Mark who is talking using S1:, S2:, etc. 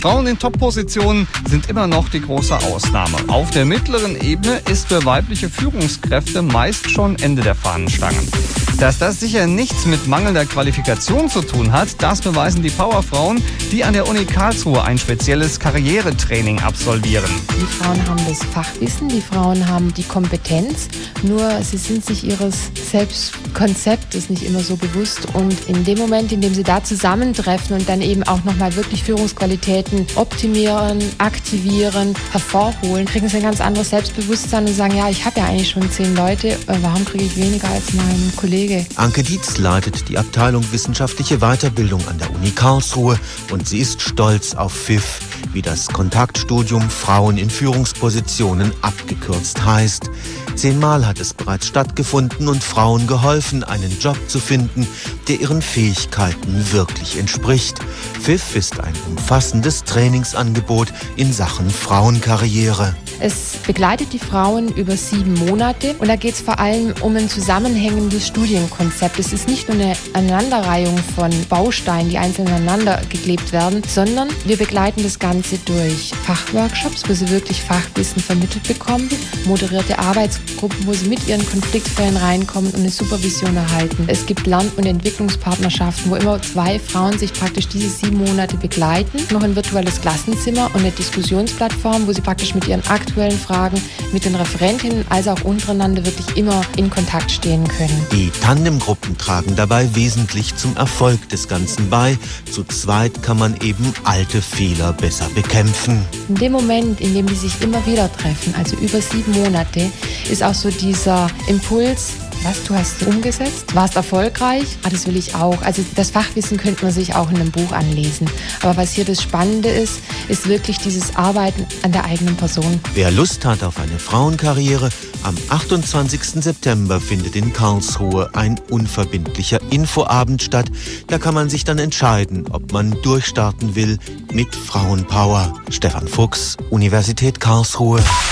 S1: Frauen in Top-Positionen sind immer noch die große Ausnahme. Auf der mittleren Ebene ist für weibliche Führungskräfte meist schon Ende der Fahnenstange. Dass das sicher nichts mit mangelnder Qualifikation zu tun hat, das beweisen die Powerfrauen, die an der Uni Karlsruhe ein spezielles Karrieretraining absolvieren.
S2: Die Frauen haben das Fachwissen, die Frauen haben die Kompetenz, nur sie sind sich ihres Selbstkonzeptes nicht immer so bewusst. Und in dem Moment, in dem sie da zusammentreffen und dann eben auch nochmal wirklich Führungsqualitäten optimieren, aktivieren, hervorholen, kriegen sie ein ganz anderes Selbstbewusstsein und sagen, ja, ich habe ja eigentlich schon 10 Leute, warum kriege ich weniger als mein Kollege?
S3: Anke Dietz leitet die Abteilung Wissenschaftliche Weiterbildung an der Uni Karlsruhe und sie ist stolz auf FIF, wie das Kontaktstudium Frauen in Führungspositionen abgekürzt heißt. 10-mal hat es bereits stattgefunden und Frauen geholfen, einen Job zu finden, der ihren Fähigkeiten wirklich entspricht. FIF ist ein umfassendes Trainingsangebot in Sachen Frauenkarriere.
S2: Es begleitet die Frauen über 7 Monate und da geht es vor allem um ein zusammenhängendes Studienkonzept. Es ist nicht nur eine Aneinanderreihung von Bausteinen, die einzeln aneinander geklebt werden, sondern wir begleiten das Ganze durch Fachworkshops, wo sie wirklich Fachwissen vermittelt bekommen, moderierte Arbeitsgruppen, wo sie mit ihren Konfliktfällen reinkommen und eine Supervision erhalten. Es gibt Lern- und Entwicklungspartnerschaften, wo immer 2 Frauen sich praktisch diese 7 Monate begleiten, noch ein virtuelles Klassenzimmer und eine Diskussionsplattform, wo sie praktisch mit ihren aktuellen Fragen mit den Referentinnen als auch untereinander wirklich immer in Kontakt stehen können.
S3: Die Tandemgruppen tragen dabei wesentlich zum Erfolg des Ganzen bei. Zu zweit kann man eben alte Fehler besser bekämpfen.
S2: In dem Moment, in dem die sich immer wieder treffen, also über 7 Monate, ist auch so dieser Impuls, was, du hast umgesetzt? Warst erfolgreich? Das will ich auch. Also das Fachwissen könnte man sich auch in einem Buch anlesen. Aber was hier das Spannende ist, ist wirklich dieses Arbeiten an der eigenen Person.
S3: Wer Lust hat auf eine Frauenkarriere, am 28. September findet in Karlsruhe ein unverbindlicher Infoabend statt. Da kann man sich dann entscheiden, ob man durchstarten will mit Frauenpower. Stefan Fuchs, Universität Karlsruhe.